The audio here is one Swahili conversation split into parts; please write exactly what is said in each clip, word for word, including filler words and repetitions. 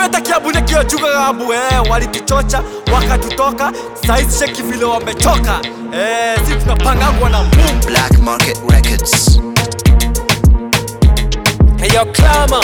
Unata kiabu na kia juga gabu eh, walituchocha wakatutoka, saizi cheki vile wamechoka. Eh, sisi tunapangangwa na Mungu. Black Market Records. Hey yo, Clama.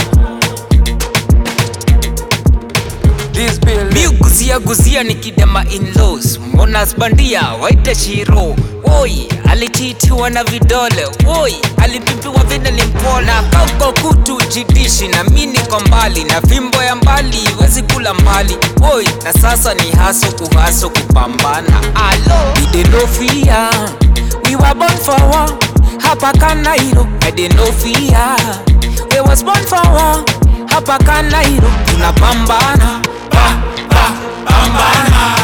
This bill mi guzia guzia nikidema in-laws. Monas bandia waite shiro. Oi, alichitiwa na vidole. Oi, alipimpiwa vile limpola. Kauko kutu jidishi na mini kwa mbali. Na fimbo ya mbali wezi kula mbali. Oi, na sasa ni haso kuhaso kupambana. Alo, we did no fear. We were born for war. Hapa Kanairo, I did no fear. We was born for war. Hapa Kanairo, tunapambana. Pa, pa, pambana.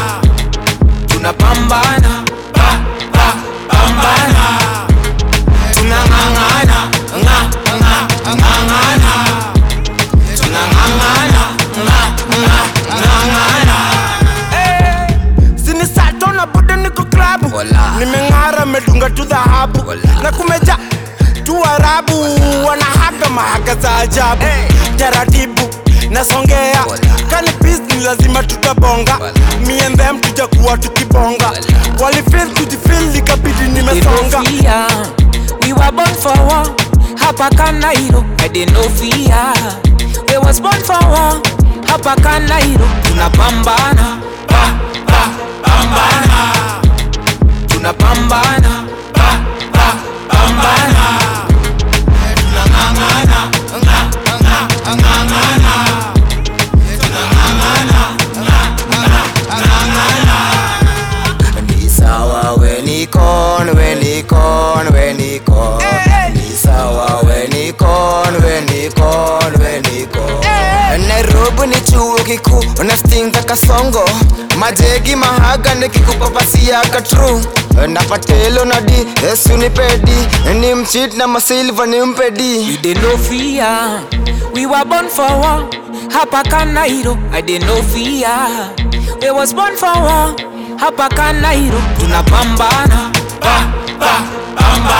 Tunapambana. Pa, pa, pambana. Tunangangana. Nga, nga, ngangana. Tunangangana. Nga, nga, ngangana. Eh, sini sato na buda niko klabu. Wala. Nimengara medunga tu dhahabu. Wala. Na kumeja tu Arabu. Wanahaga mahaga za ajabu. Hey. Taratibu nasongea. Wala. Kani peace ni lazima tutabonga. Wala. Me and them tutakuwa tukibonga. Wala. Walifeel kujifeel likabidi nimesonga. We were born for war. Hapa Kanairo, I did no fear. We was born for war. Hapa Kanairo, tunapambana. Pa, pa, pambana. Tunapambana. Pa, pa, pambana. Tunangangana. Nga, nga, ngangana. Tunangangana. Nga, nga, ngangana. Ni sawa we ni kon, we ni kon, we ni kon. Ni sawa we ni kon, we ni kon, we ni kon. Nairobi ni chuo kikuu, unastinga kasongo. Majegi mahaga nikikupapasia katru. Napatelo na di, yesu ni pedi. Ni mchit na masilva ni mpedi. We did no fear. We were born for war. Hapa Kanairo, I did no fear. We was born for war. Hapa Kanairo, tunapambana. Pa, pa, pambana.